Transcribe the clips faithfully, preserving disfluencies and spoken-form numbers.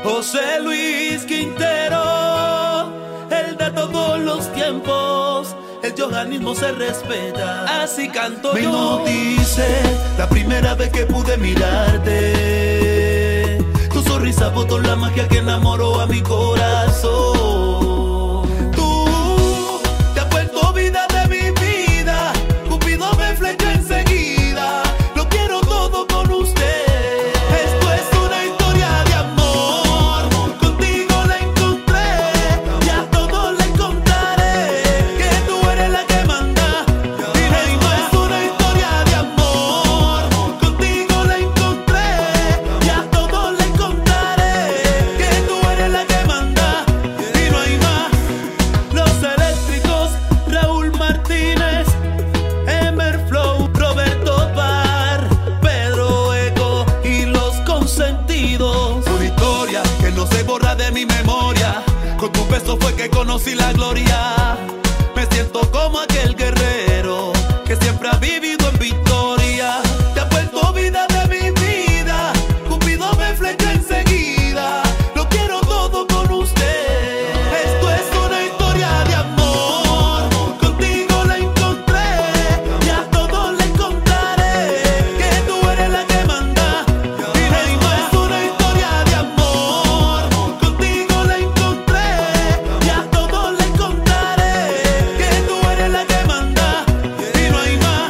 José Luis Quintero, el de todos los tiempos, el yohanismo se respeta, así canto Me yo. hipnotice la primera vez que pude mirarte. Tu sonrisa botó la magia que enamoró a mi corazón. Tú te has vuelto vida de mi vida, Cupido me flechó enseguida. Lo quiero todo con usted. Esto es una historia de amor. Contigo la encontré y a todos le contaré que tú eres la que manda. Esto es una historia de amor. Contigo la encontré y a todos le contaré que tú eres la que manda y no hay más. Los eléctricos, Raúl Martínez, Emer Flow, Roberto Bar, Pedro Eco y los consentidos. Una historia que no se borra de mi memoria. Con tu beso fue que conocí la gloria. Me siento como aquel guerrero que siempre ha vivido en victoria. Te has vuelto vida de mi vida, Cupido me flechó enseguida. Lo quiero todo con usted. Esto es una historia de amor. Contigo la encontré y a todos le contaré que tú eres la que manda. Esto es una historia de amor. Contigo la encontré y a todos le contaré que tú eres la que manda y no hay más.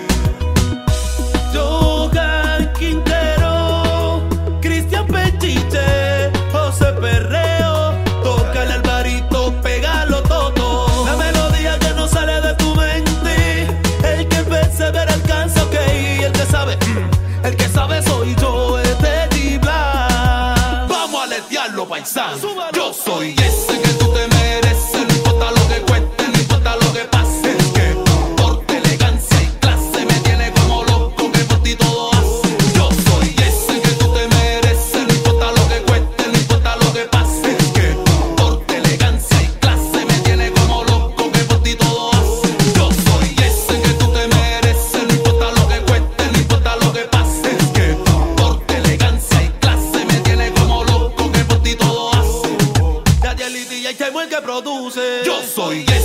Johan Quintero, Cristian Pechiche, José Perreo, Toca el alvarito, pégalo todo. la melodía que no sale de tu mente. El que persevera alcanza, ok. El que sabe, mm, el que sabe soy yo, este T-Black. Vamos a aletearlo, paisano. Súbalo. Yo soy ese que tú te mereces. No importa lo que cueste, no importa lo que pase. El que porte elegancia y clase me tiene como loco, que por ti todo hace. Yo soy ese que tú te mereces. No importa lo que cueste, no importa lo que pase. El que porte elegancia y clase me tiene como loco, que por ti todo hace. Yo soy ese que tú te mereces. No importa lo que cueste, no importa lo que pase. El que porte elegancia y clase me tiene como loco, que por ti todo hace. Daniel y D J Chemo el que produce. Yo soy ese